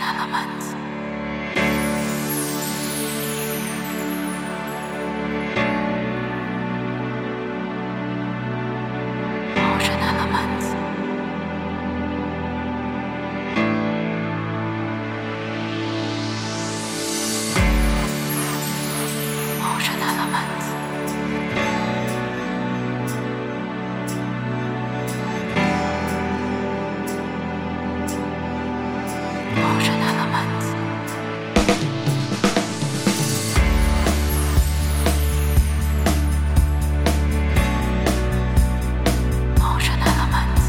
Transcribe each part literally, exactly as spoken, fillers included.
Elements. Motion elements. Motion elements. Motion elements. Motion elements.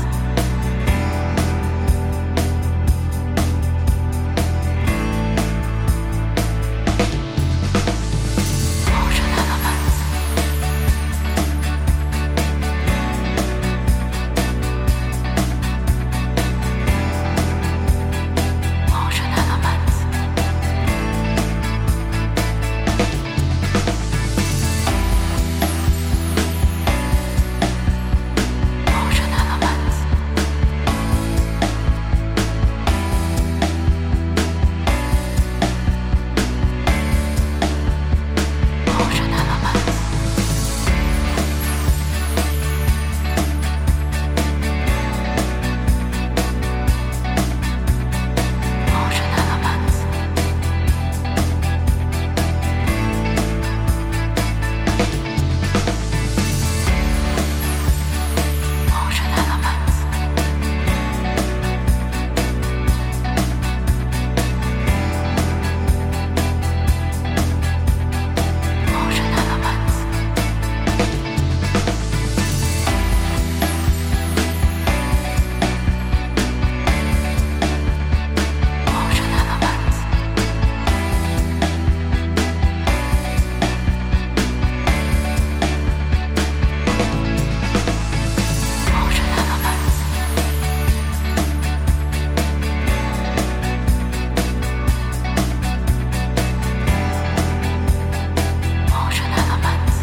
Motion elements. Motion elements. Motion elements. Motion elements. Motion elements. Motion elements. Motion elements. Motion elements. Motion elements. Motion elements.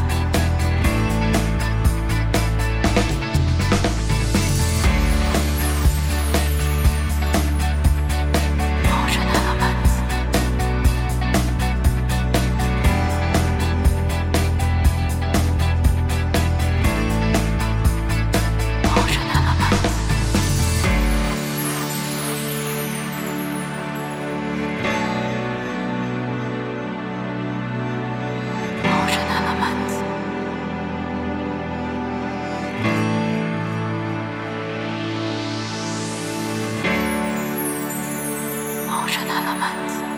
Motion elements. Motion elements. Motion elements. Motion elements.